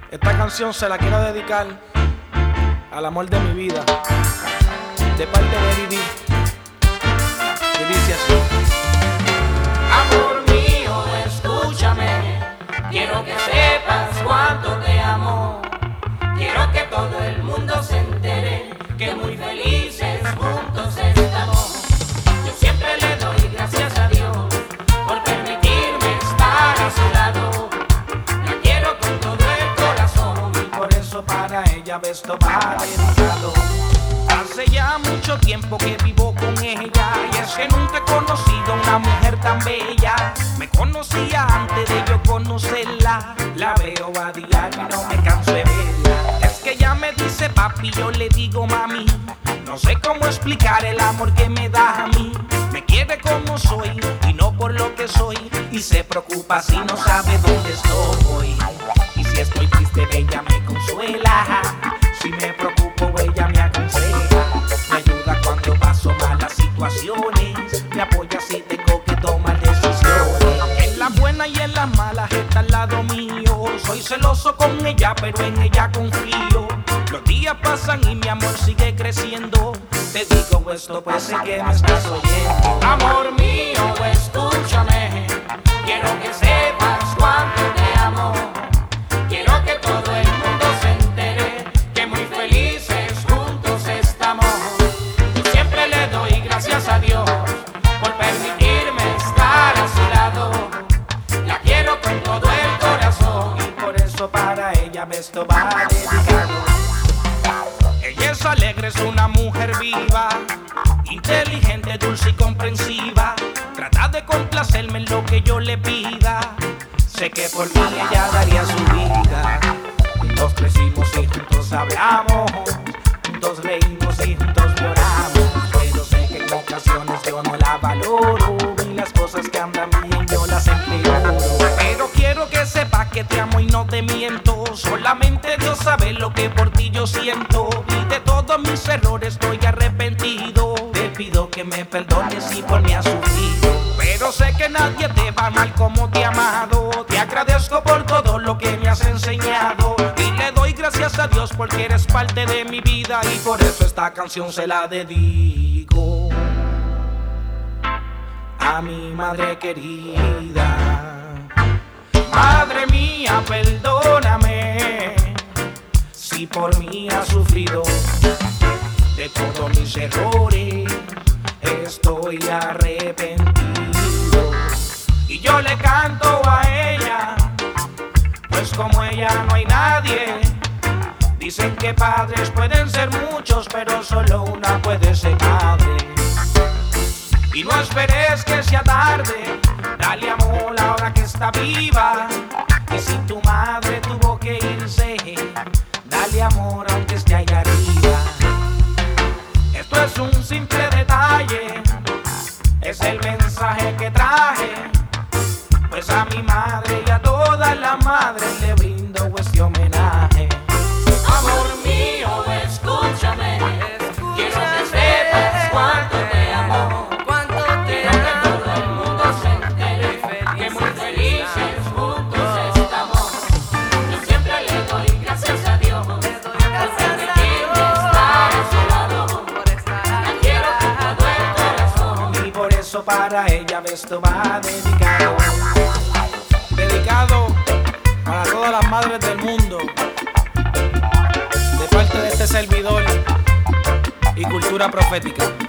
Esta canción se la quiero dedicar al amor de mi vida, de parte de Didi, que dice así: amor mío, escúchame, quiero que sepas cuánto te amo. Quiero que todo el mundo se entere que muy felices juntos estamos. Yo siempre le doy gracias a Dios por permitirme estar a su lado. La quiero con todo el corazón y por eso para ella esto va dedicado. Hace ya mucho tiempo que vivo con ella, y es que nunca he conocido a una mujer tan bella. Me conocía antes de yo conocerla, la veo a diario y no me canso de verla. Es que ella me dice papi, yo le digo mami. No sé cómo explicar el amor que me da a mí. Me quiere como soy y no por lo que soy, y se preocupa si no sabe dónde estoy. Y si estoy triste ella me consuela, si me preocupo ella me aconseja, me ayuda cuando paso malas situaciones, me apoya si tengo que tomar decisiones. En las buenas y en las malas está al lado mío. Soy celoso con ella pero en ella confío. Los días pasan y mi amor sigue creciendo. Te digo esto pues sé que me estás oyendo. Amor mío, escúchame, quiero que sepas cuánto te amo. Quiero que todo el mundo se entere que muy felices juntos estamos. Yo siempre le doy gracias a Dios por permitirme estar a su lado. La quiero con todo el corazón y por eso para ella esto va dedicado. Ella es alegre, es una mujer viva, inteligente, dulce y comprensiva. Trata de complacerme en lo que yo le pida. Sé que por mí ella daría su vida. Juntos crecimos y juntos hablamos, juntos reímos y juntos lloramos. Pero sé que en ocasiones yo no la valoro, y las cosas que andan bien yo las empeoro. Pero quiero que sepas que te amo y no te miento. Solamente Dios sabe lo que por ti yo siento, y de todos mis errores estoy arrepentido. Te pido que me perdones si por mí has sufrido, pero sé que nadie te va mal como te he amado. Te agradezco por todo lo que me has enseñado, y le doy gracias a Dios porque eres parte de mi vida, y por eso esta canción se la dedico a mi madre querida. Madre mía, perdóname si por mí has sufrido. De todos mis errores estoy arrepentido, y yo le canto a ella, pues como ella no hay nadie. Dicen que padres pueden ser muchos, pero solo una puede ser madre. Y no esperes que sea tarde, dale amor ahora que está viva. Y si tu madre tuvo que irse, dale amor aunque esté allá arriba. Esto es un simple detalle, es el mensaje que traje, pues a mi madre y a todas las madres le brindo este homenaje. Amor mío, escúchame, quiero que sepas cuánto te amo. Quiero que todo el mundo se entere que muy felices juntos estamos. Yo siempre le doy gracias a Dios por permitirme estar a su lado. La quiero con todo el corazón y por eso para ella esto va dedicado. Dedicado para todas las madres del mundo, de parte de este servidor y Cultura Profética.